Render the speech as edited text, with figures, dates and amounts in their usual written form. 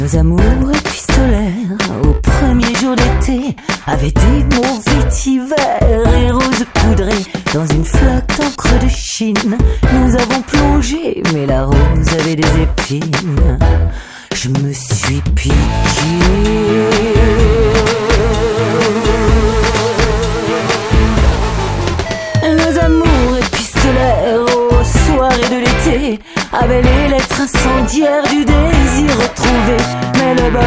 Nos amours épistolaires au premier jour d'été avaient des mots vétivers et roses poudrés. Dans une flaque d'encre de Chine, nous avons plongé, mais la rose avait des épines. Je me suis piqué. Nos amours épistolaires aux soirées de l'été avaient les lettres incendiaires du désir retrouvé. Mais le